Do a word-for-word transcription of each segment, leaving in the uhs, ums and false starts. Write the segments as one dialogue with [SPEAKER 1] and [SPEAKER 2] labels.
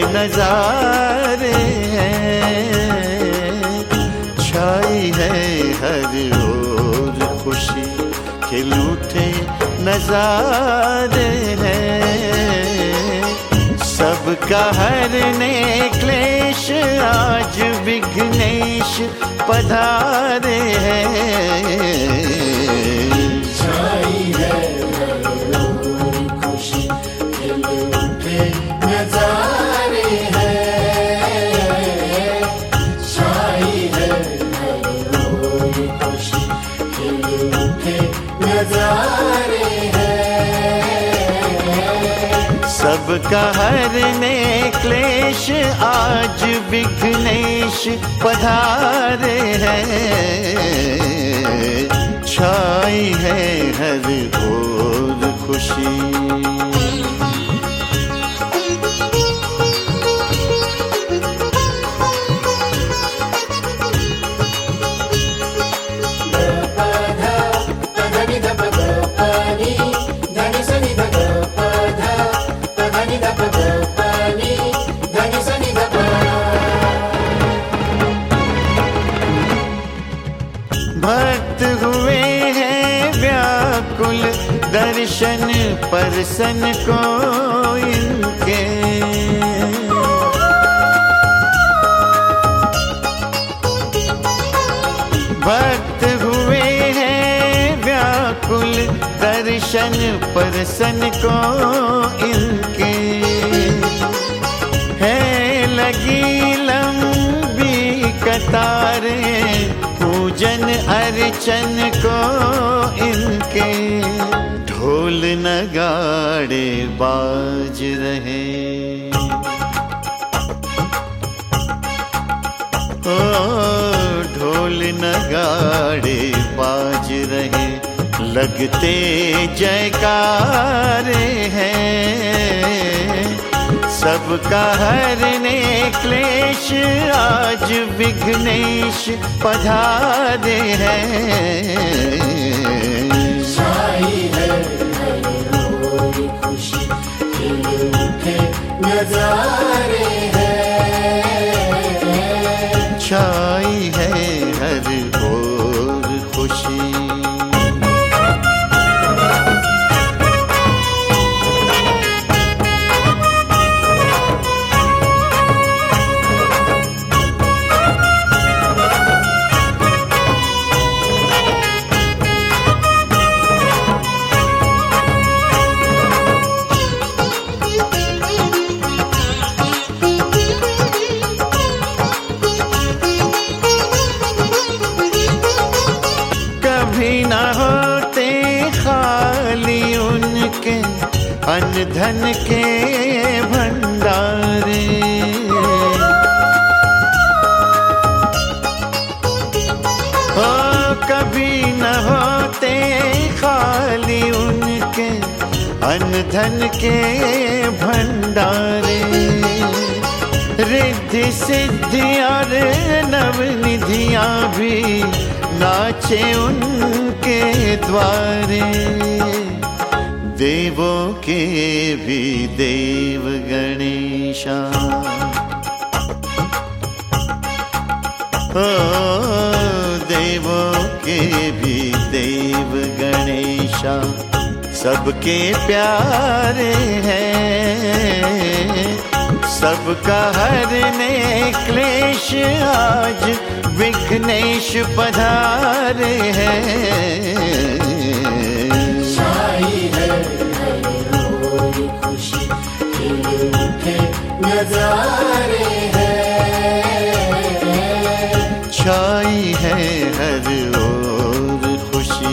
[SPEAKER 1] नजारे हैं, छाई है हर ओर खुशी, खिल उठे नजारे हैं। सबका हरने क्लेश आज विघ्नेश पधारे हैं।
[SPEAKER 2] छाई है हर ओर खुशी, खिल उठे नजारे हैं। छाई है हर ओर खुशी, खिल उठे नजारे हैं।
[SPEAKER 1] सबका हरने क्लेश आज विघ्नेश पधारे हैं। छाई है हर ओर खुशी। भक्त हुए हैं व्याकुल दर्शन परसन को इनके। भक्त हुए हैं व्याकुल दर्शन परसन को इनके। है लगी लंबी कतारें पूजन अर्चन को इनके। ढोल नगाड़े बाज रहे, ओ ढोल नगाड़े बाज रहे, लगते जयकारे हैं। सबका हरने क्लेश आज विघ्नेश पधारे हैं।
[SPEAKER 2] छाई है हर ओर खुशी, खिल उठे नजारे हैं।
[SPEAKER 1] छाई है हर ओर खुशी। न होते खाली उनके अन्न धन के भंडारे। हो कभी न होते खाली उनके अन्न धन के भंडारे। रिद्धि सिद्धि और नवनिधियां भी नाचे उनके द्वारे। देवों के भी देव गणेशा, ओ देवों के भी देव गणेशा, सबके प्यारे हैं। सबका हरने क्लेश आज विघ्नेश पधारे हैं।
[SPEAKER 2] छाई है हर ओर खुशी, खिल उठे नजारे हैं।
[SPEAKER 1] छाई है हर ओर खुशी।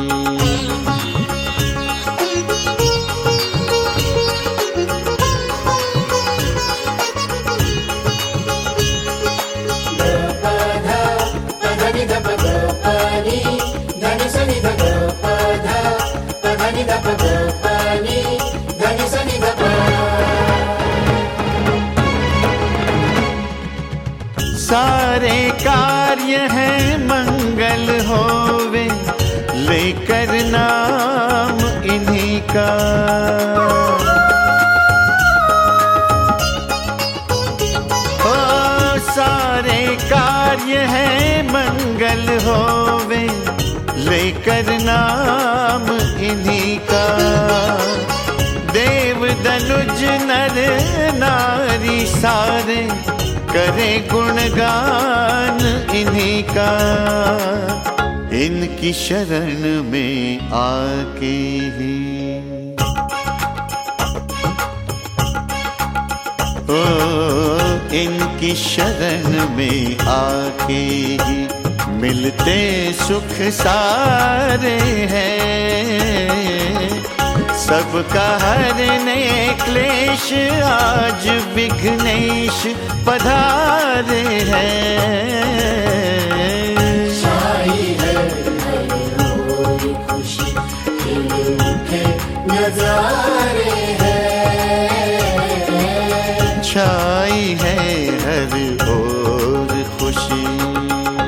[SPEAKER 1] सारे कार्य हैं मंगल होवे, लेकर नाम इन्हीं का। है मंगल होवे, लेकर नाम इन्हीं का। देव दनुज नर नारी सारे, करे गुणगान इन्हीं का। इनकी शरण में आके ही ओ, इनकी शरण में आके ही मिलते सुख सारे हैं। सबका हरने क्लेश आज विघ्नेश पधारे हैं।
[SPEAKER 2] छाई है हर ओर खुशी, खिल उठे नजारे हैं।
[SPEAKER 1] छाई है हर ओर खुशी।